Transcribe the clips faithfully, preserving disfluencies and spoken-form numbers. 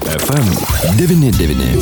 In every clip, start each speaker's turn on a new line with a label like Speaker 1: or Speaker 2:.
Speaker 1: F M devyni devyni.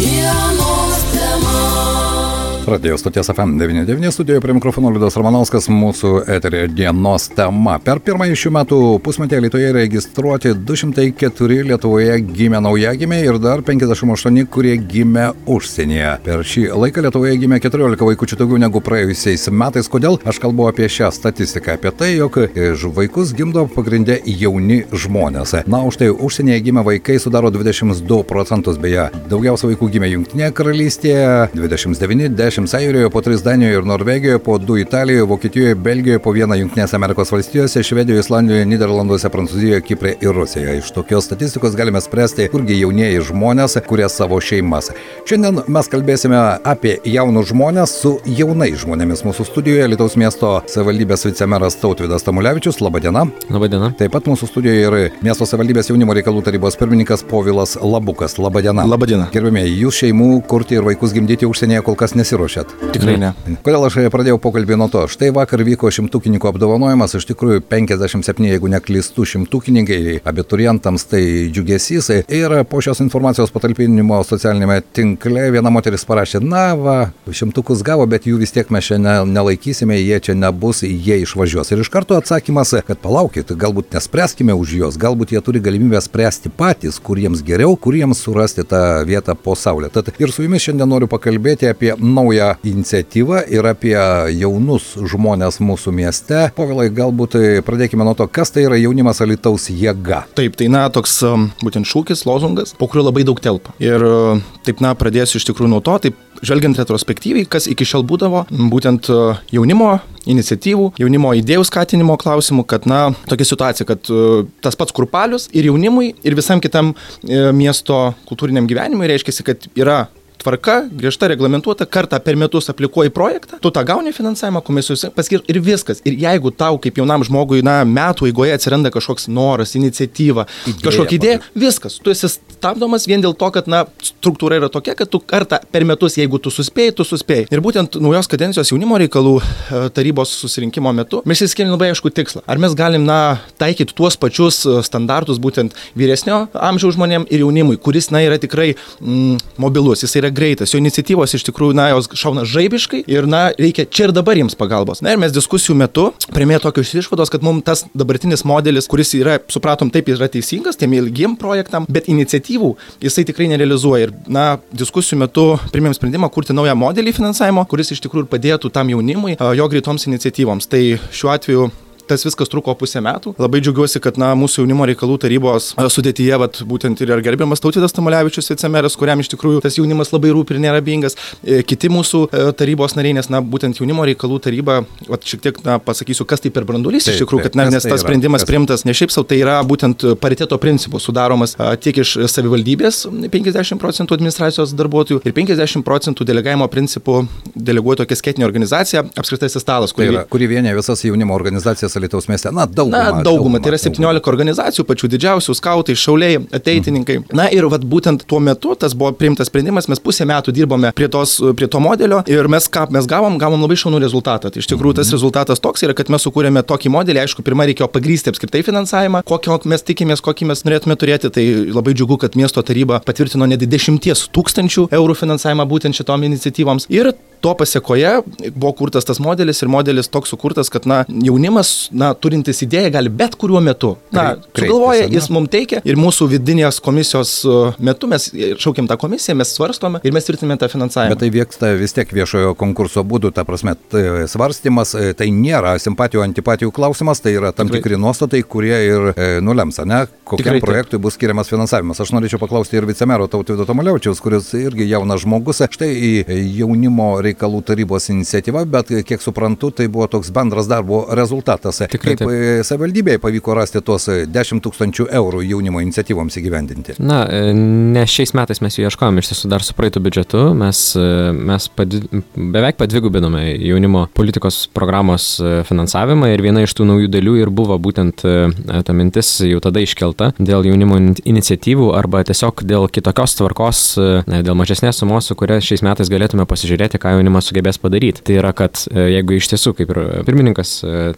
Speaker 2: Radio stoties F M devyni devyni studijoje prie mikrofono Liudas Ramanauskas, mūsų eteryje dienos tema. Per pirmąjį šių metų pusmetį Alytuje registruoti du šimtai keturi Lietuvoje gimę naujagimiai ir dar penkiasdešimt aštuoni, kurie gimė užsienyje. Per šį laiką Lietuvoje gimė keturiolika vaikučių daugiau negu praėjusiais metais. Kodėl? Aš kalbu apie šią statistiką, apie tai, jog iš vaikus gimdo pagrindė jauni žmonės. Na, už tai užsienyje gimę vaikai sudaro dvidešimt du procentus, beje, daugiausia vaikų gimė Jungtinėje karalystėje, dvidešimt devyni, dešimt Airijoje, po tris Danijoje ir Norvegijoje, po du Italijoje, Vokietijoje, Belgijoje, po vieną Jungtinėse Amerikos valstijose, Švedijoje, Islandijoje, Niderlanduose, Prancūzijoje, Kipre ir Rusijoje. Iš tokios statistikos galime spręsti, kurgi jaunieji žmonės kuria savo šeimas. Šiandien mes kalbėsime apie jaunus žmonės su jaunais žmonėmis. Mūsų studijoje Alytaus miesto savivaldybės vicemeras Tautvydas Tamulevičius. Labadiena.
Speaker 3: Labadiena.
Speaker 2: Taip pat mūsų studijoje yra miesto savivaldybės jaunimo reikalų tarybos pirmininkas Povilas Labukas. Labadiena.
Speaker 3: Labadiena.
Speaker 2: Gerbėmieji, jūs šeimų kurti ir vaikus gimdyti užsienyje kol kas nesiruošiat.
Speaker 3: Tikrai ne.
Speaker 2: Kodėl aš pradėjau pokalbį nuo to? Štai vakar vyko šimtukininkų apdovanojimas, iš tikrųjų penkiasdešimt septyni, jeigu neklystu, šimtukininkai, abiturientams tai džiugesys. Ir po šios informacijos patalpinimo socialinėme tinkle viena moteris parašė, na va, šimtukus gavo, bet jų vis tiek mes čia ne, nelaikysime, jie čia nebus, jie išvažiuos. Ir iš karto atsakymas, kad palaukit, galbūt nespręskime už juos, galbūt jie turi galimybę spręsti patys, kur jiems geriau, kur jiems surasti tą vietą po saulė. Tad ir su jumis šiandien noriu pakalbėti apie naują iniciatyvą ir apie jaunus žmonės mūsų mieste. Povilai, galbūt pradėkime nuo to, kas tai yra jaunimas Alytaus jėga.
Speaker 3: Taip, tai na, toks būtent šūkis, lozungas, po kurio labai daug telpa. Ir taip, na, pradėsiu iš tikrųjų nuo to, taip, žvelgiant retrospektyviai, kas iki šiol būdavo, būtent jaunimo iniciatyvų, jaunimo idėjų skatinimo klausimų, kad, na, tokia situacija, kad tas pats kurpalius ir jaunimui, ir visam kitam miesto kultūriniam gyvenimui reiškia, kad yra tvarka, griežta, reglamentuota, kartą per metus aplikuoji projektą, tu tą gauni finansavimą, komisijos paskir ir viskas. Ir jeigu tau kaip jaunam žmogui, na, metų eigoje atsiranda kažkoks noras, iniciatyva, idėja, kažkokia idėja, viskas. Tu esi stabdomas vien dėl to, kad, na, struktūra yra tokia, kad tu kartą per metus, jeigu tu suspėjai, tu suspėjai. Ir būtent naujos kadencijos jaunimo reikalų tarybos susirinkimo metu mes įskėlėm labai aišku tikslą. Ar mes galim, na, taikyti tuos pačius standartus būtent vyresnio amžiaus žmonėm ir jaunimui, kuris, na, yra tikrai mm, mobilus, jis yra greitas, jo iniciatyvos iš tikrųjų, na, jos šauna žaibiškai ir, na, reikia čia ir dabar jiems pagalbos. Na ir mes diskusijų metu priėmė tokios išvados, kad mums tas dabartinis modelis, kuris yra, supratom, taip yra teisingas, tiem ilgiem projektam, bet iniciatyvų jisai tikrai nerealizuoja. Ir, na, diskusijų metu priėmėm sprendimą kurti naują modelį finansavimo, kuris iš tikrųjų padėtų tam jaunimui, jo greitoms iniciatyvoms. Tai šiuo atveju tas viskas truko pusę metų. Labai džiaugiuosi, kad, na, mūsų jaunimo reikalų tarybos sudėtyje, vat, būtent ir gerbiamas Tautvydas Tamulevičius vicemeras, kuriam iš tikrųjų tas jaunimas labai rūpi ir nėra abejingas. Kiti mūsų tarybos nariai, nes, na, būtent jaunimo reikalų taryba, vat, šiek tiek, na, pasakysiu, kas tai per branduolys iš tikrųjų, kad, na, nes tas sprendimas priimtas ne šiaip sau, tai yra būtent pariteto principų sudaromas tiek iš savivaldybės penkiasdešimt procentų administracijos darbuotojų ir penkiasdešimt procentų delegavimo principų deleguoja tokia skėtinė organizacija, apskritasis stalas, kuri,
Speaker 2: tai yra, kuri vienė visas jaunimo organizacijas Alytaus mieste. Na, dauguma.
Speaker 3: Na, dauguma. Tai yra septyniolika organizacijų, pačių didžiausių, skautai, šauliai, ateitininkai. Mm. Na ir vat, būtent tuo metu tas buvo priimtas sprendimas, mes pusę metų dirbome prie, tos, prie to modelio ir mes ką mes gavom, gavom labai šaunų rezultatą. Tai iš tikrųjų mm. tas rezultatas toks yra, kad mes sukūrėme tokį modelį, aišku, pirmą reikėjo pagrysti apskritai finansavimą, kokio mes tikimės, kokį mes norėtume turėti. Tai labai džiugu, kad miesto taryba patvirtino net dešimties tūkstančių eurų finansavimą būtent šitom iniciatyvoms. Ir to pasiekoje buvo kurtas tas modelis ir modelis toks sukurtas, kad, na, jaunimas, na, turintis idėją gali bet kuriuo metu. Na, sugalvoja, jis mums teikia ir mūsų vidinės komisijos metu mes šaukiam tą komisiją, mes svarstome ir mes tvirtiname tą finansavimą.
Speaker 2: Bet tai vyksta vis tiek viešojo konkurso būdu, ta prasme, tai svarstymas, tai nėra simpatijų, antipatijų klausimas, tai yra tam tikrai tikri nuostatai, kurie ir e, nulems, ne, kokiam tikrai projektui bus skiriamas finansavimas. Aš norėčiau paklausti ir vicemero Tautvydo Tamulevičiaus, kuris irgi jaunas žmogus, štai jaunimo reikalų tarybos iniciatyva, bet kiek suprantu, tai buvo toks bendras darbo rezultatas.
Speaker 3: Tikrai,
Speaker 2: kaip taip. Savivaldybėje pavyko rasti tuos dešimt tūkstančių eurų jaunimo iniciatyvoms įgyvendinti?
Speaker 4: Na, ne šiais metais mes jų ieškojom, iš tiesų dar su praeitų biudžetu, mes, mes padi, beveik padvigubinome jaunimo politikos programos finansavimą ir viena iš tų naujų dalių ir buvo būtent ta mintis jau tada iškelta dėl jaunimo iniciatyvų arba tiesiog dėl kitokios tvarkos, dėl mažesnės sumos, su kuria šiais metais galėtume pasižiūrėti, ką jaunimas sugebės padaryti. Tai yra, kad jeigu iš tiesų, kaip ir pirmininkas tarybos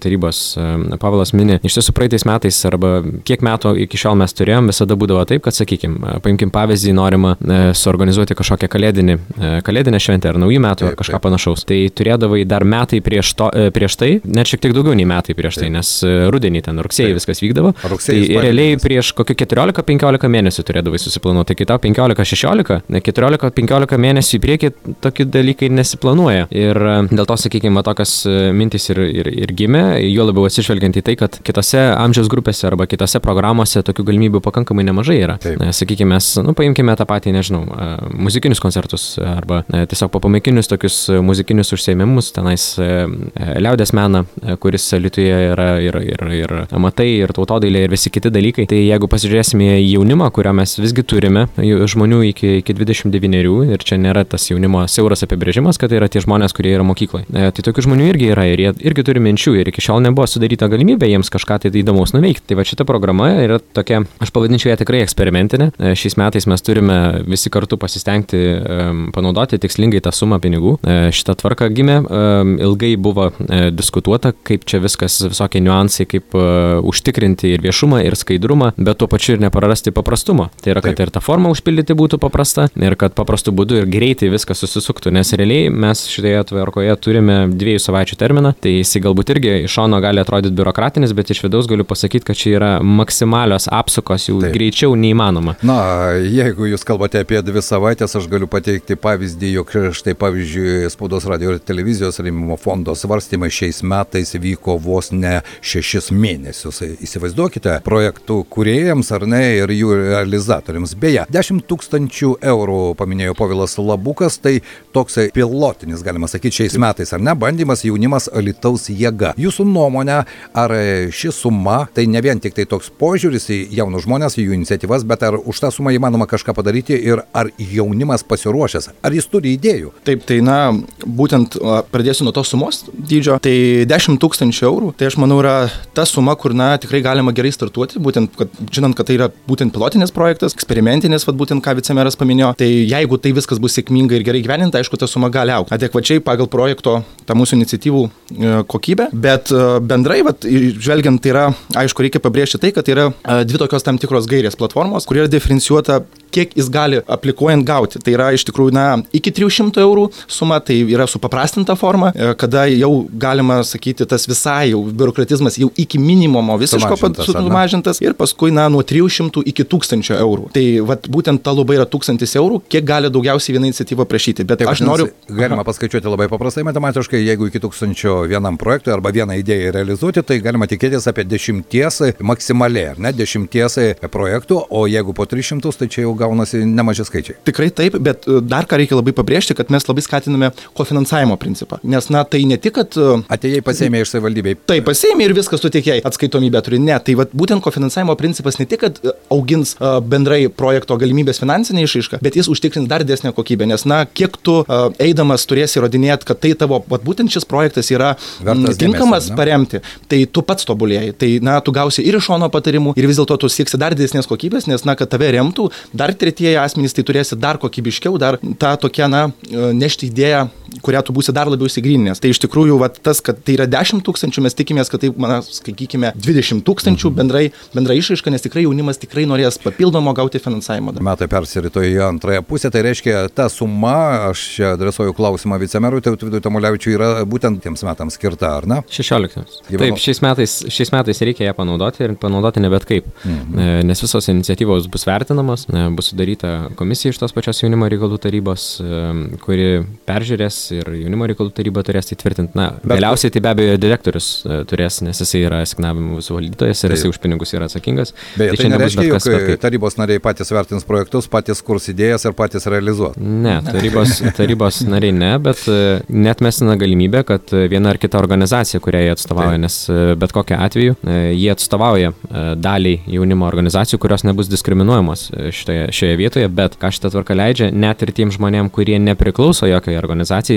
Speaker 4: Pavelas mini, iš tiesų praeitais metais arba kiek metų iki šiol mes turėjom, visada būdavo taip, kad, sakykime, paimkim pavyzdį, norima suorganizuoti kažkokią kalėdinį, kalėdinę šventę ar naujų metų ar kažką panašaus. Tai turėdavai dar metai prieš, to, prieš tai, net šiek tiek daugiau nei metai prieš tai, nes rudenį ten rugsėjai viskas vykdavo. Tai realiai prieš kokį keturiolika penkiolika mėnesių turėdavai susiplanuoti, kai tau penkiolika šešiolika, keturiolika penkiolika mėnesių į priekį tokie dalykai nesiplanuoja. Ir dėl to, sakykime, tokios mintys ir, ir, ir gimė, juo labiau atsižvelgiant į tai, kad kitose amžiaus grupėse arba kitose programuose tokių galimybių pakankamai nemažai yra. Taip. Sakykime, mes, nu, paimkime tą patį, nežinau, muzikinius koncertus arba tiesiog papamikinius tokius muzikinius užsiėmimus, tenais liaudės meną, kuris Alytuje yra ir, ir, ir amatai, ir tautodailė, ir visi kiti dalykai. Tai jeigu pasižiūrėsime į jaunimą, kurio mes visgi turime, žmonių iki, iki dvidešimt devynerių, ir čia nėra tas jaunimo siauras apibrėžimas, kad tai yra tie žmonės, kurie yra mokykloje. Tai tokių žmonių irgi yra ir jie irgi turi minčių ir iki šiol nebuvo sudaryta galimybė jiems kažką tai įdomaus nuveikti. Tai va šita programa yra tokia, aš pavadinčiau ją tikrai eksperimentinė. Šiais metais mes turime visi kartu pasistengti um, panaudoti tikslingai tą sumą pinigų. Šita tvarka gimė, um, ilgai buvo uh, diskutuota, kaip čia viskas, visokie niuansai, kaip uh, užtikrinti ir viešumą, ir skaidrumą, bet tuo pačiu ir neprarasti paprastumo. Tai yra, kad Taip. ir ta forma užpildyti būtų paprasta ir kad paprastu būdu ir greitai viskas susisuktų, nes realiai mes šitoje tvarkoje turime dviejų savaičių terminą, tai jisai galbūt irgi iš šono gali atrodyti biurokratinis, bet iš vidaus galiu pasakyti, kad čia yra maksimalios apsukos, jų Taip. greičiau neįmanoma.
Speaker 2: Na, jeigu jūs kalbate apie dvi savaitės, aš galiu pateikti pavyzdį, jog štai pavyzdžiui Spaudos radio ir televizijos rėmimo fondo svarstymai šiais metais vyko vos ne šešis mėnesius. Įsivaizduokite, projektų kūrėjams ar ne ir jų realizatoriams. Beje, dešimt tūkstančių eurų paminėjo Povilas Labukas, tai toks pilotinis, galima sakyti, šiais metais, ar ne, bandymas jaunimas Alytaus jėga. Jūsų nuomonė, ar ši suma, tai ne vien tik tai toks požiūris į jaunus žmonės, į jų iniciatyvas, bet ar už tą sumą įmanoma kažką padaryti ir ar jaunimas pasiruošęs, ar jis turi idėjų?
Speaker 3: Taip, tai na, būtent pradėsiu nuo tos sumos dydžio, tai dešimt tūkstančių eurų, tai aš manau yra ta suma, kur na tikrai galima gerai startuoti, būtent, kad, žinant, kad tai yra būtent pilotinis projektas, eksperimentinis, vad būtent ką vicemeras paminėjo, tai jeigu tai viskas bus sėkmingai ir gerai gyveninta, aišku, ta suma gali augti adekvačiai pagal projekto tą mūsų iniciatyvų kokybę, bet bendrai, vat, žvelgiant, tai yra, aišku, reikia pabrėžti tai, kad tai yra dvi tokios tam tikros gairės platformos, kur yra diferencijuota, kiek jis gali aplikuojant gauti. Tai yra iš tikrųjų, na, iki trijų šimtų eurų suma, tai yra supaprastinta forma, kada jau galima sakyti, tas visai jau biurokratizmas jau iki minimumo visiško sumažintas, sumažintas ir paskui, na, nuo trijų šimtų iki tūkstančio eurų. Tai vat, būtent ta luba yra tūkstantis eurų, kiek gali daugiausiai viena iniciatyva prašyti. Bet Taip, aš noriu...
Speaker 2: Galima paskaičiuoti labai paprastai matematiškai, jeigu iki tūkstančio vienam projektui arba vieną idėją realizuoti, tai galima tikėtis apie dešimties maksimaliai, ar ne, dešimties projektų, o jeigu po tris šimtus, tai čia jau gaunasi nemaži skaičiai.
Speaker 3: Tikrai taip, bet dar ką reikia labai pabrėžti, kad mes labai skatiname kofinansavimo principą. Nes, na, tai ne tik, kad...
Speaker 2: Atėjai pasiėmė iš savivaldybei.
Speaker 3: Taip, pasiėmė ir viskas tu tiekėjai atskaitomybę turi. Ne, tai vat, būtent kofinansavimo principas ne tik, kad augins uh, bendrai projekto galimybės finansinę išraišką, bet jis užtikrins dar didesnę kokybę. Nes, na, kiek tu uh, eidamas turėsi įrodinėti, kad tai tavo, vat, būtent šis projektas yra Vertas tinkamas dėmesio, paremti, tai tu pats tobulėjai. Tai, na, tu gausi ir iš šono patarimų ir vis dėlto tu sieksi dar didesnės kokybės, nes, na, kad tave remtų, dar tretieji asmenys, tai turėsi dar kokybiškiau, dar tą tokią, na, nešti idėją, kurią tu būsi dar labiau įsigryninęs. Tai iš tikrųjų, va, tas, kad tai yra dešimt tūkstančių, mes tikimės, kad tai, man, sakykime, dvidešimt tūkstančių bendrai, bendrai išraiška, nes tikrai jaunimas tikrai norės papildomo gauti finansavimą.
Speaker 2: Metai persirito į antrąją pusę, tai reiškia, ta suma, aš čia adresuoju klausimą vicemerui, tai Tautvydui Tamulevičiui yra būtent tiems metams skirta, ar ne?
Speaker 4: šešioliktiems. Taip, šiais metais, šiais metais reikia ją panaudoti ir panaudoti ne bet kaip, mhm. nes visos iniciatyvos bus vertinamos, bus sudaryta komisija iš tos pačios jaunimo reikalų tarybos, kuri peržiūrės ir jaunimo reikalų taryba turės tai tvirtinti. Na, vėliausiai tai be abejo direktorius turės, nes jisai yra asignavimų visų valdytojas ir jisai už pinigus yra atsakingas.
Speaker 2: Beje, tai, tai nereiškia, jog tarybos nariai patys vertins projektus, patys kurs idėjas ir patys realizuos.
Speaker 4: Ne, tarybos, tarybos nariai ne, bet neatmestina galimybė, kad viena ar kita organizacija, kurią jie atstovauja, tai. Nes bet kokiu atveju jie atstovauja daliai jaunimo organizacijų, kurios nebus diskriminuojamos šitoje, šioje vietoje, bet ką šitą tvarką leidžia, net ir tiem žmonėm, kurie nepriklauso jokiai organizacijai,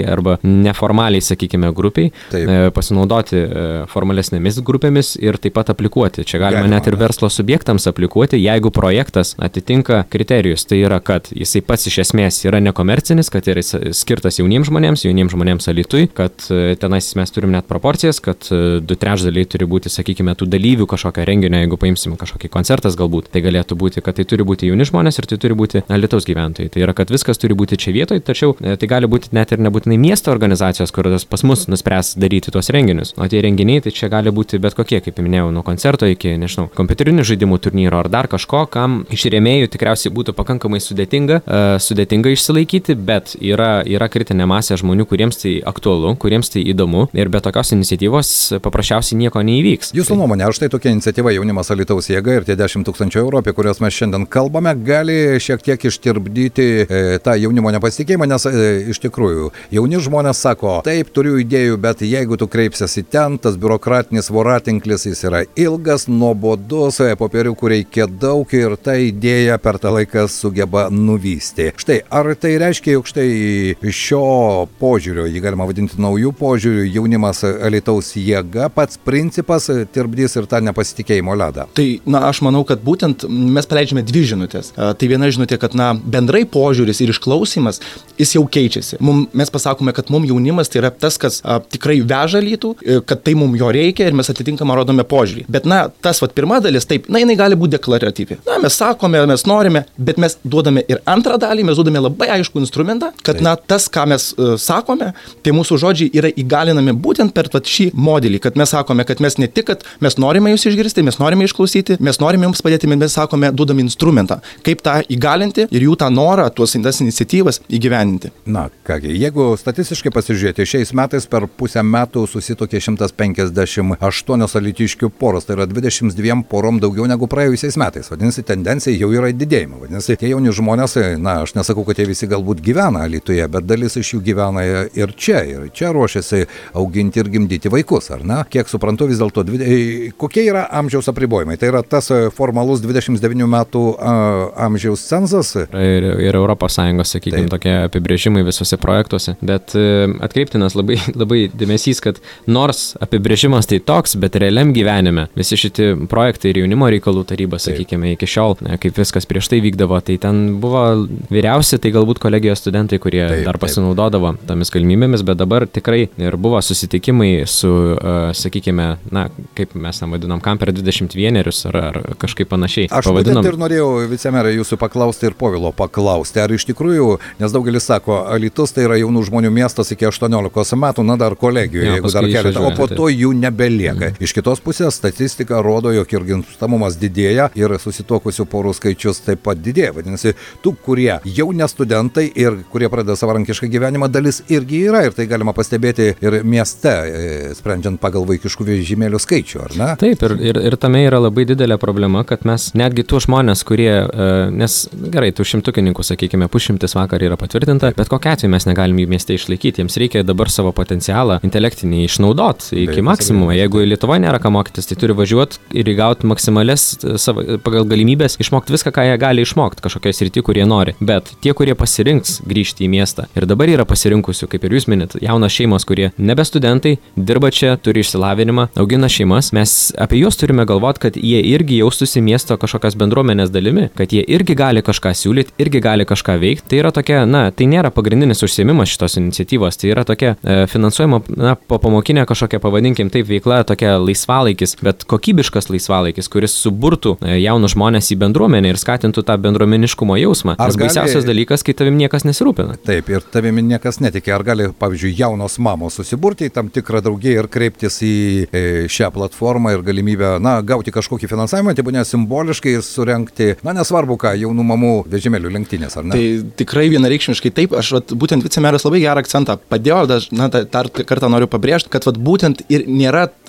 Speaker 4: arba neformaliai, sakykime, grupiai,
Speaker 2: Taip.
Speaker 4: pasinaudoti formalesnėmis grupėmis ir taip pat aplikuoti. Čia galima, galima net ir verslo subjektams aplikuoti, jeigu projektas atitinka kriterijus. Tai yra, kad jisai pats iš esmės yra nekomercinis, kad yra skirtas jauniems žmonėms, jauniems žmonėms Alytui, kad tenais mes turim net proporcijas, kad du trečdaliai turi būti, sakykime, tų dalyvių kažkokio renginio, jeigu paimsim kažkokį koncertas galbūt, tai galėtų būti, kad tai turi būti jauni žmonės ir tai turi būti Alytaus gyventojai. Tai yra, kad viskas turi būti čia vietoj, tačiau tai gali būti net ir nebūtinai miesto organizacijos, kurios pas mus nuspręs daryti tuos renginius. O tie renginiai, tai čia gali būti bet kokie, kaip minėjau, nuo koncerto iki, nežinau, kompiuterinių žaidimų turnyro ar dar kažko, kam iš rėmėjų tikriausiai būtų pakankamai sudėtinga, uh, sudėtinga išsilaikyti, bet yra, yra kritinė masė žmonių, kuriems tai aktualu, kuriems tai įdomu ir be tokios iniciatyvos paprasčiausiai nieko neįvyks.
Speaker 2: Jūsų nuomonė, ar štai tokia iniciatyva Jaunimas Alytaus jėga ir tie dešimt tūkstančių eurų, apie kuriuos mes šiandien kalbame, gali šiek tiek ištirpdyti e, tą jaunimo nepasitikėjimą, nes e, iš tikrųjų jauni žmonės sako, taip, turiu idėjų, bet jeigu tu kreipsiesi ten, tas biurokratinis voratinklis, jis yra ilgas, nuobodus, popieriukų reikia daug ir ta idėja per tą laiką sugeba nuvysti. Štai, ar tai reiškia, jog štai šio požiūrio, jį galima vadinti naujų požiūrių, Jaunimas Alytaus jėga, pats principas tirpdys ir tą nepasitikėjimo ledą?
Speaker 3: Tai, na, aš manau, kad būtent mes paleidžiame dvi žinutės. Tai viena žinutė, kad, na, bendrai požiūris ir išklausimas, jis jau keičiasi. Mum, mes pasakome, kad mums jaunimas tai yra tas, kas a, tikrai veža Alytų, kad tai mums jo reikia ir mes atitinkamą rodome požiūrį. Bet, na, tas vat pirma dalis, taip, na, jinai gali būti deklaratyvi. Na, mes sakome, mes norime, bet mes duodame ir antrą dalį, mes duodame labai aiškų instrumentą, kad, taip, na, tas, ką mes uh, sakome, tai mūsų žodžiai yra įgalinami būtent per vat, šį modelį, kad mes sakome, kad mes ne tik, kad mes norime jūs išgirsti, mes norime išklausyti, mes norime jums padėti, bet mes sakome, duodami instrumentą, kaip tą įgalinti ir jų tą norą, tuos tas iniciatyvas įgyveninti.
Speaker 2: Na, kągi, jeigu statistiškai pasižiūrėti, šiais metais per pusę metų susitokė šimtas penkiasdešimt aštuonios alytiškių poros, tai yra dvidešimt dviem porom daugiau negu praėjusiais metais. Vadinasi, tendencija jau yra didėjimo. Vadinasi, tie jauni žmonės, na, aš nesakau, kad jie visi galbūt gyvena Alytuje, bet dalis iš jų gyvena ir čia, ir čia ruošiasi auginti ir gimdyti vaikus, ar ne? Kiek suprantu, vis dėlto, kokie yra amžiaus apribojimai? Tai yra tas formalus dvidešimt devynių metų a, amžiaus cenzas?
Speaker 4: Ir, ir Europos Sąjungos, sakykime, tokie apibrėžimai visose projektuose, bet atkreiptinas labai, labai dėmesys, kad nors apibrėžimas tai toks, bet realiam gyvenime visi šitie projektai ir jaunimo reikalų taryba, sakykime, iki šiol, kaip viskas prieš tai vykdavo, tai ten buvo vyriausi, tai galbūt kolegijos studentai, kurie taip, dar pasinaudodavo tomis galimybėmis, bet dabar tikrai ir buvo susitikimai su, uh, sakykime, na, kaip mes tam vadinam, kam per dvidešimt vienerius ar, ar kažkaip panašiai.
Speaker 2: Aš
Speaker 4: pavadinom...
Speaker 2: būtent ir norėjau, vicemerė, jūsų paklausti ir Povilo paklausti, ar iš tikrųjų, nes daugelis sako, Alytus tai yra jaunų žmonių miestas iki aštuoniolikos metų, na dar kolegijoje, ja, jeigu dar keletą, o po to jų nebelieka. Mm. Iš kitos pusės statistika rodo, jog ir gimstamumas didėja ir susituokusių porų skaičius taip pat didėja. Vadinasi, tų, kurie jau ne studentai ir kurie pradeda savarankišką gyvenimą, dalis irgi yra ir tai galima pastebėti ir mieste, sprendžiant pagal vaikiškų vežimėlių skaičių, ar ne?
Speaker 4: Taip, ir, ir, ir tame yra labai didelė problema, kad mes netgi tų žmonės, kurie, nes gerai, tų šimtukininkų, sakykime, pusšimtis vakar yra patvirtinta, bet kokia atveju mes negalime jų mieste išlaikyti, jiems reikia dabar savo potencialą intelektinį išnaudoti iki maksimumo. Jeigu Lietuvoje nėra ką mokytis, tai turi važiuoti ir įgauti maksimales savo, pagal galimybės išmokti viską, ką jie gali išmokti kažkokiai srity, kur jie nori. Bet tie, kurie pasirinks grįžti į miestą ir dabar yra pasirinkusių, kaip ir jūs minit, jaunos šeimos, kurie nebe studentai, dirba čia, turi išsilavinimą, augina šeimas, mes apie juos turime galvoti, kad jie irgi jaustųsi miesto kažkokios bendruomenės dalimi, kad jie irgi gali kažką siūlyti, irgi gali kažką veikti. Tai yra tokia, na, tai nėra pagrindinis užsiėmimas šitos iniciatyvos, tai yra tokia e, finansuojama, na, popamokinė kažkokia, pavadinkim taip, veikla, tokia laisvalaikis, bet kokybiškas laisvalaikis, kuris suburtų e, jaunus žmonės į bendruomenę ir skatintų tą bendruomeniškumo jausmą. Ar nes gali... baisiausias dalykas, kai tavim niekas nesirūpina.
Speaker 2: Taip, ir tavim niekas netikė. Ar gali, pavyzdžiui, jaunos mamos susiburti į tam tikrą draugiją ir kreiptis į e, šią platformą ir galimybę, na, gauti kažkokį finansavimą, tai būnė simboliškai ir surenkti, na, nesvarbu ką, jaunų mamų vežimėlių lenktynės, ar ne?
Speaker 3: Tai tikrai vienareikšmiškai taip, aš vat, būtent vicemeras labai gerą akcentą padėjo, aš na, dar kartą noriu pabrėžti, kad vat, būtent ir nėra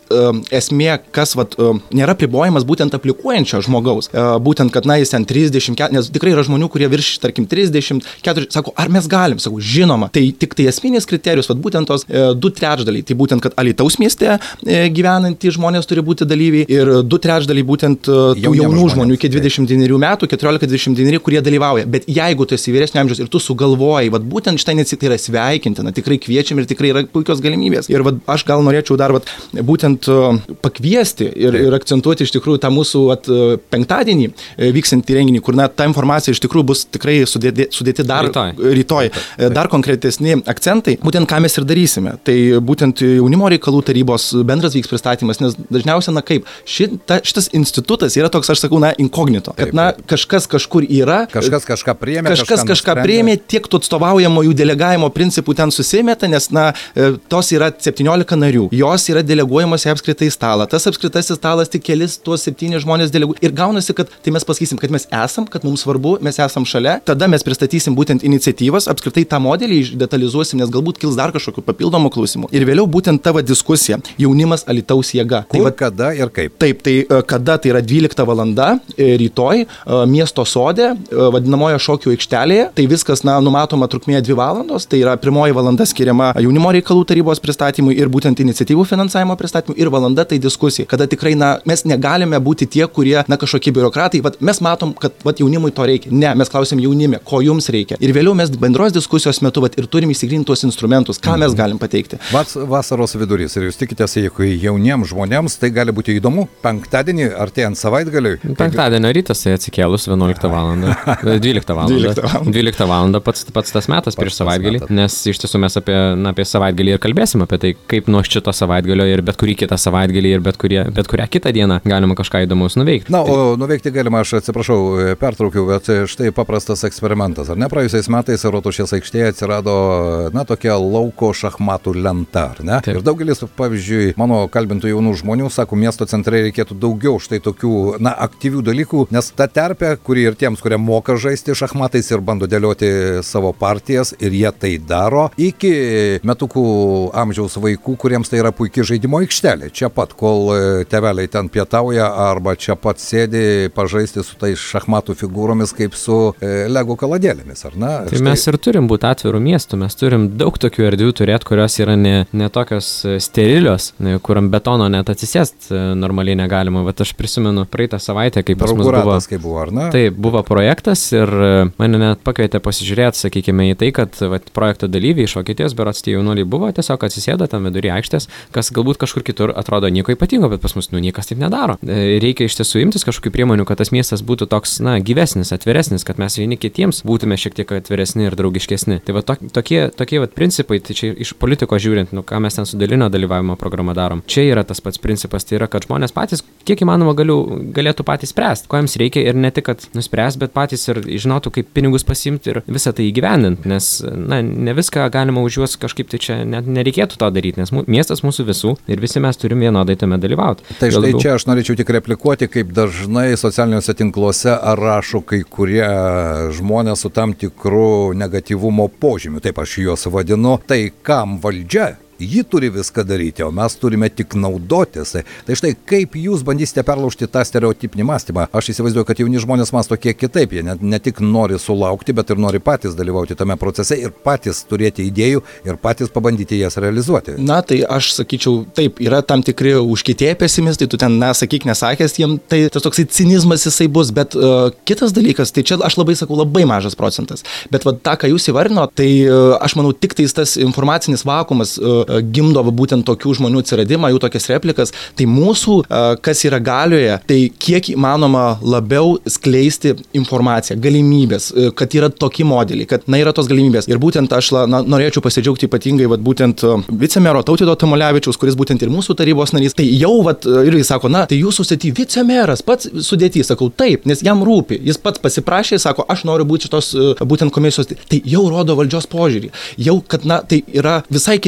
Speaker 3: uh, esmė, kas vat, uh, nėra pribojimas būtent aplikuojančio žmogaus. Uh, būtent, kad na, jis ten trisdešimt, nes tikrai yra žmonių, kurie virš, tarkim, trisdešimt, keturiasdešimt, sako, ar mes galim, sako, žinoma. Tai tik tai esminis kriterijus, vat, būtent tos uh, du trečdaliai, tai būtent, kad Alytaus mieste uh, gyvenantys žmonės turi būti dalyviai ir du trečdaliai būtent uh, tų jaunų žmonių iki dvidešimt devynerių metų, keturiolika dvidešimt devynerių, kurie dalyvauja. Bet jeigu tu esi vyresnio amžiaus ir tu sugalvojai, vat, būtent šitą iniciatyvą yra sveikintina, tikrai kviečiam ir tikrai yra puikios galimybės. Ir vat, aš gal norėčiau dar vat, būtent uh, pakviesti ir, ir akcentuoti iš tikrųjų tą mūsų vat, uh, penktadienį uh, vyksantį renginį, kur na, ta informacija iš tikrųjų bus tikrai sudėti, sudėti dar rytoj, rytoj uh, dar konkretesni akcentai, būtent ką mes ir darysime. Tai būtent jaunimo reikalų tarybos bendras vyks pristatymas, nes dažniausiai, na kaip, šita, šitas institutas yra toks, aš sakau, na, inkognito, kad na, kažkas kažkur yra,
Speaker 2: kažkas kažką priėmė,
Speaker 3: kažkas kažką priėmė, tiek tų atstovaujamojų delegavimo principų ten susimeta, nes na, tos yra septyniolika narių, jos yra deleguojamos į apskritai stalą, tas apskritasis stalas tik kelis tuos septynis žmonės deleguoja ir gaunasi, kad tai mes pasakysim, kad mes esam, kad mums svarbu, mes esam šalia, tada mes pristatysim būtent iniciatyvas, apskritai tą modelį detalizuosim, nes galbūt kils dar kažkokių papildomų klausimų. Ir vėliau būtent tavo diskusija, jaunimas Alytaus jėga.
Speaker 2: Kur,
Speaker 3: tai va,
Speaker 2: kada ir kaip?
Speaker 3: Taip, tai kada, tai yra dvylikta valanda rytoj miesto sode, vadinamojo šokių aikštelėje, tai viskas, na, numatoma trukmė dvi valandos, tai yra pirmoji valanda skiriama jaunimo reikalų tarybos pristatymui ir būtent iniciatyvų finansavimo pristatymui ir valanda tai diskusija, kada tikrai, na, mes negalime būti tie, kurie, na, kažkokie biurokratai, vat, mes matom, kad vat, jaunimui to reikia. Ne, mes klausim jaunime, ko jums reikia. Ir vėliau mes bendros diskusijos metu vat, ir turim įsigrinti tuos instrumentus, ką mes galim pateikti.
Speaker 2: Vas, vasaros vidurys ir jūs tikitės, jeigu jauniems žmonėms tai gali būti įdomu, penktadienį artėjant savaitgaliui.
Speaker 4: Penktadienio rytas tai atsikėlus vienuoliktą valandą, dvyliktą valandą. dvyliktą valandą pats, pats tas metas prieš savaitgalį, nes iš tiesų mes apie, na, apie savaitgalį ir kalbėsim apie tai, kaip nuo šito savaitgalio ir bet kurį kitą savaitgalį ir bet, kurie, bet kurią kitą dieną galima kažką įdomaus nuveikti.
Speaker 2: Na, o nuveikti galima, aš atsiprašau, pertraukiau, bet štai paprastas eksperimentas. Ar ne, praėjusiais metais Rotušės aikštėje atsirado, na, tokia lauko šachmatų lenta, ar ne? Taip. Ir daugelis, pavyzdžiui, mano kalbintų jaunų žmonių sako, miesto centre reikėtų daugiau štai tokių, na, aktyvių dalykų, nes ta terpė, kuri ir tiems, kurie moka žaisti šachmatais ir bando dėlioti savo partijas ir jie tai daro, iki metukų amžiaus vaikų, kuriems tai yra puikiai žaidimo aikštelė. Čia pat, kol tėveliai ten pietauja arba čia pat sėdi pažaisti su tais šachmatų figūromis kaip su e, Lego kaladėlėmis, ar ne?
Speaker 4: Tai štai... mes ir turim būti atvirų miestų, mes turim daug tokių erdvių turėti, kurios yra ne, ne tokios sterilios, kur ant betono net atsisėst normaliai negalima. Bet aš prisimenu praeitą savaitę, kai pas mus buvo,
Speaker 2: kaip buvo, ar ne?
Speaker 4: Taip, buvo projektas ir mane net pakvietė pasižiūrėti, sakykime, į tai, kad vat, projekto dalyviai iš Vokietijos berods tie jaunuoliai buvo, tiesiog atsisėdo tam vidury aikštės, kas galbūt kažkur kitur atrodo nieko ypatingo, bet pas mus nu niekas taip nedaro. Reikia iš tiesų imtis kažkokių priemonių, kad tas miestas būtų toks, na, gyvesnis, atviresnis, kad mes vieni kitiems būtume šiek tiek atviresni ir draugiškesni. Tai va to, tokie, tokie va principai, tai čia iš politiko žiūrint, nu ką mes ten su dalinio dalyvavimo programa darom. Čia yra tas pats principas, tai yra, kad žmonės patys, kiek įmanoma galiu, galėtų patys spręsti, ko jiems reikia ir ne tik, kad nuspręs, bet patys ir žinotų, kaip pinigus pasimti ir visą tai įgyvendinti, nes, na, ne viską galima už juos kažkaip tai čia net nereikėtų to daryti, nes mū, miestas mūsų visų ir visi mes turim vienodai tame dalyvauti.
Speaker 2: Tai štai labiau... čia aš norėčiau tik replikuoti, kaip dažnai socialiniuose tinkluose rašo kai kurie žmonės su tam tikru negatyvumo požymiu, taip aš juos vadinu, tai kam valdžia? Ji turi viską daryti, o mes turime tik naudotis. Tai štai kaip jūs bandysite perlaužti tą stereotipinį mąstymą. Aš įsivaizduoju, kad jauni žmonės mąsto kiek kitaip. Jie ne, ne tik nori sulaukti, bet ir nori patys dalyvauti tame procese ir patys turėti idėjų ir patys pabandyti jas realizuoti.
Speaker 3: Na, tai aš sakyčiau, taip, yra tam tikri užkietėję pesimistai, tu ten, na, sakyk, nesakęs, jiem tai tas toksai cinizmas jisai bus, bet uh, kitas dalykas, tai čia aš labai sakau, labai mažas procentas. Bet va, tą, ką jūs įvardino, tai uh, aš manau, tik tais tas informacinis vakuumas uh, gimdo būtent tokių žmonių atsiradimą, jų tokias replikas. Tai mūsų, kas yra galioje, tai kiek įmanoma labiau skleisti informaciją, galimybės, kad yra tokie modeliai, kad na yra tos galimybės. Ir būtent aš na, norėčiau pasidžiaugti ypatingai vat, būtent vicemero Tautvydo Tamulevičiaus, kuris būtent ir mūsų tarybos narys, tai jau vat, irgi sako, na, tai jūsų sėti vicemeras, pats sudėtys, sakau, taip, nes jam rūpi, jis pats pasiprašė, sako, aš noriu būti šitos būtent komisijos, tai jau rodo valdžios požiūrį, jau, kad na, tai yra visai kiti akcentai.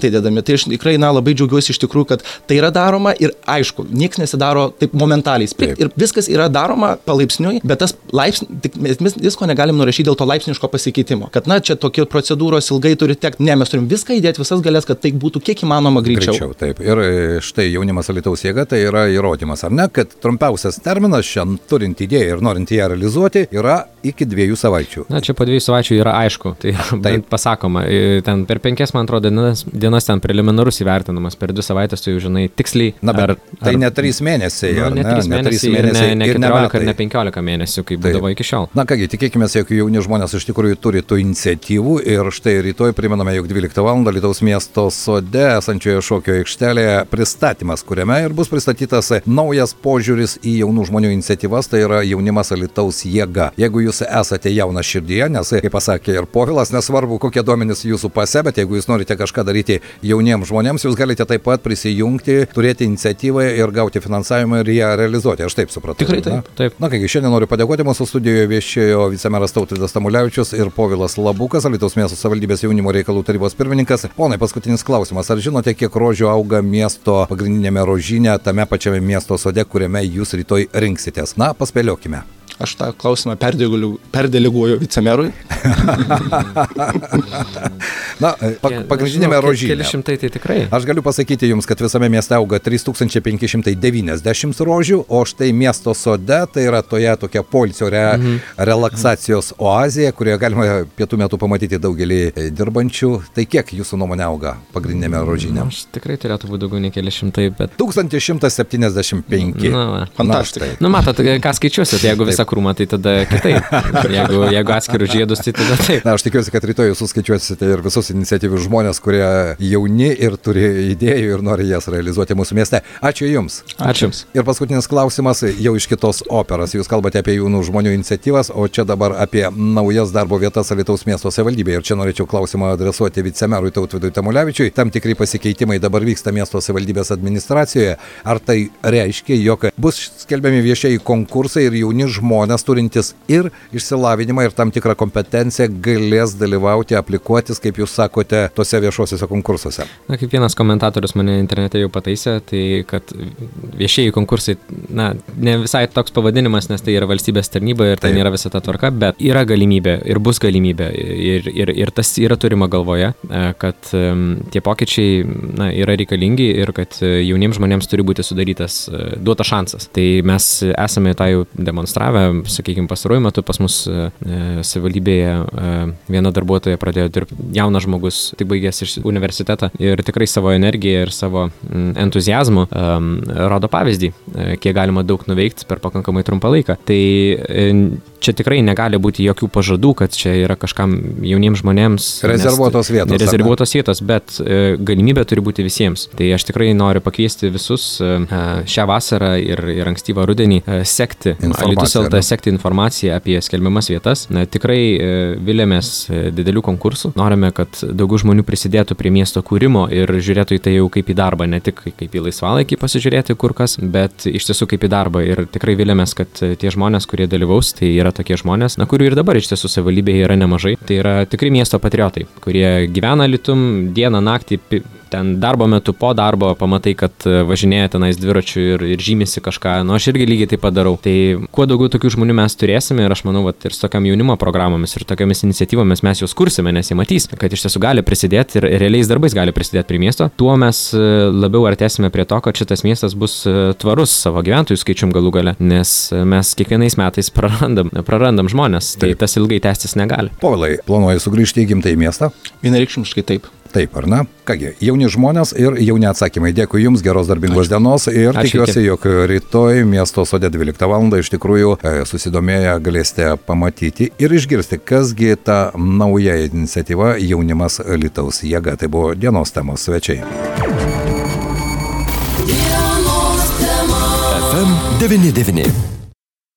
Speaker 3: akcentai dedami. Tai aš tikrai na, labai džiaugiuosi iš tikrųjų, kad tai yra daroma ir aišku, niekas nesidaro taip momentaliai sprit, ir viskas yra daroma palaipsniui, bet tas laipsnis, tik mes visko negalim nurašyti dėl to laipsniško pasikeitimo. Kad na, čia tokie procedūros ilgai turi tekti. Ne, mes turim viską įdėti, visas galės, kad tai būtų kiek įmanoma greičiau.
Speaker 2: Greičiau, taip. Ir štai jaunimas Alytaus jėga, tai yra įrodymas, ar ne, kad trumpiausias terminas šiandien turint idėją ir norint ją realizuoti yra iki dviejų savaičių.
Speaker 4: Na, čia po dviejų savaičių yra aišku, tai taip pasakoma. Ten per penkias, man atrodo, dienas, dienas ten preliminarus įvertinamas, per dvi savaitės tu jau žinai tiksliai.
Speaker 2: Na, bet
Speaker 4: ar,
Speaker 2: tai
Speaker 4: ar,
Speaker 2: ne trys mėnesiai,
Speaker 4: nu,
Speaker 2: ar
Speaker 4: ne? Ne trys mėnesiai, mėnesiai ir ne, ne keturiolika ir ne penkiolika mėnesių, kaip būdavo iki šiol.
Speaker 2: Na kągi, tikėkime, jog jauni žmonės iš tikrųjų turi tų iniciatyvų ir štai rytoj primename, jog dvyliktą valandą Alytaus miesto sode esančioje šokio aikštelėje pristatymas, kuriame ir bus pristatytas naujas požiūris į jaunų žmonių iniciatyvas, tai yra jaunimas Alytaus jėga. Jeigu jūs esate jaunas širdyje, nes, kaip pasakė ir Povilas, nesvarbu, kokie duomenys jūsų pase, bet jeigu jūs norite kažką daryti jauniems žmonėms, jūs galite taip pat prisijungti, turėti iniciatyvą ir gauti finansavimą ir ją realizuoti. Aš taip supratau.
Speaker 3: Tikrai taip.
Speaker 2: Na, taip. Na kągi, šiandien noriu padėkoti, mūsų studijoje viešėjo vicemeras Tautvydas Tamulevičius ir Povilas Labukas, Alytaus miesto savivaldybės jaunimo reikalų tarybos pirmininkas. Ponai, paskutinis klausimas. Ar žinote, kiek rožių auga miesto pagrindinėme rožyne, tame pačiame miesto sode, kuriame jūs rytoj rinksitės? Na, paspėliokime.
Speaker 3: Aš tą klausimą perdeleguoju vicemerui.
Speaker 2: Na, pa, pagrindinėme rožyne.
Speaker 4: Keli šimtai tai tikrai.
Speaker 2: Aš galiu pasakyti jums, kad visame mieste auga trys tūkstančiai penki šimtai devyniasdešimt rožių, o štai miesto sode, tai yra toje tokia poilsio re, mhm. relaksacijos oazėje, kurioje galima pietų metu pamatyti daugelį dirbančių. Tai kiek jūsų nuomonė auga pagrindinėme rožyne?
Speaker 4: Aš tikrai turėtų būti daugiau nei keli šimtai, bet...
Speaker 2: tūkstantis šimtas septyniasdešimt penki.
Speaker 4: Na,
Speaker 3: fantastiškai.
Speaker 4: Nu, matot, ką skaičiuosit, jeigu visą krūmą, tai tada kitaip. Jeigu, jeigu atskirų žiedus, tai tada taip.
Speaker 2: Na, aš tikiuosi, kad rytoj jūs suskaičiuosite ir visus iniciatyvius žmonės, kurie jauni ir turi idėjų ir nori jas realizuoti mūsų mieste. Ačiū Jums.
Speaker 4: Ačiū.
Speaker 2: Ir paskutinis klausimas jau iš kitos operos. Jūs kalbate apie jaunų žmonių iniciatyvas, o čia dabar apie naujas darbo vietas Alytaus miesto savivaldybėje. Ir čia norėčiau klausimą adresuoti vicemerui Tautvydui Tamulevičiui. Tam tikri pasikeitimai dabar vyksta miesto savivaldybės administracijoje. Ar tai reiškia, jog bus skelbiami viešieji konkursai ir jauni žmonės žmonės turintis ir išsilavinimą ir tam tikrą kompetenciją galės dalyvauti, aplikuotis, kaip jūs sakote, tose viešuosiuose konkursuose?
Speaker 4: Na, kaip vienas komentatorius mane internete jau pataisė, tai kad viešieji konkursai, na, ne visai toks pavadinimas, nes tai yra valstybės tarnyba ir tai nėra visa ta tvarka, bet yra galimybė ir bus galimybė ir, ir, ir tas yra turima galvoje, kad um, tie pokyčiai, na, yra reikalingi ir kad jauniems žmonėms turi būti sudarytas, duotas šansas. Tai mes esame tą jau demonstravę. Sakykime, pastaruoju metu pas mus e, savivaldybėje e, viena darbuotoja pradėjo dirbti, jaunas žmogus, tik baigęs iš universitetą ir tikrai savo energiją ir savo m, entuziazmų e, rodo pavyzdį, e, kiek galima daug nuveikti per pakankamai trumpą laiką. Tai e, čia tikrai negali būti jokių pažadų, kad čia yra kažkam jauniems žmonėms
Speaker 2: rezervuotos vietos.
Speaker 4: Rezervuotos vietos, bet e, galimybė turi būti visiems. Tai aš tikrai noriu pakviesti visus e, šią vasarą ir, ir ankstyvą rudenį e, sekti Alytus L T, sekti informaciją apie skelbiamas vietas. Na, tikrai e, vilėmės e, didelių konkursų. Norime, kad daugiau žmonių prisidėtų prie miesto kūrimo ir žiūrėtų į tai jau kaip į darbą, ne tik kaip į laisvalaikį pasižiūrėti kur kas, bet iš tiesų kaip į darbą. Ir tikrai vilėmės, kad tie žmonės, kurie dalyvaus, tai yra tokie žmonės, na, kurių ir dabar iš tiesų savivaldybėje yra nemažai. Tai yra tikrai miesto patriotai, kurie gyvena Alytum dieną, naktį, ten darbo metu, po darbo, pamatai, kad važinėja tenais dviračiu ir, ir žymisi kažką. Nu, aš irgi lygiai taip pat darau. Tai kuo daugiau tokių žmonių mes turėsime ir aš manau, vat, ir su tokiam jaunimo programomis ir tokiamis iniciatyvomis mes juos kursime, nes jie matys, kad iš tiesų gali prisidėti ir realiais darbais gali prisidėti prie miesto. Tuo mes labiau artėsime prie to, kad šitas miestas bus tvarus savo gyventojų skaičium galų gale, nes mes kiekvienais metais prarandam, prarandam žmonės, tai taip. Tas ilgai tęstis negali.
Speaker 2: Povilai, planuoji sugrįžti į gimtąjį miestą?
Speaker 3: Vienareikšmiškai taip.
Speaker 2: Taip, ar ne? Kągi, jauni žmonės ir jauni atsakymai. Dėkui Jums, geros darbingos Ačiū. Dienos ir Ačiū, tikiuosi, jog rytoj miesto sode dvyliktą valandą iš tikrųjų susidomėję galėsite pamatyti ir išgirsti, kasgi ta nauja iniciatyva jaunimas Alytaus jėga. Tai buvo dienos temos svečiai.
Speaker 1: F M devyni devyni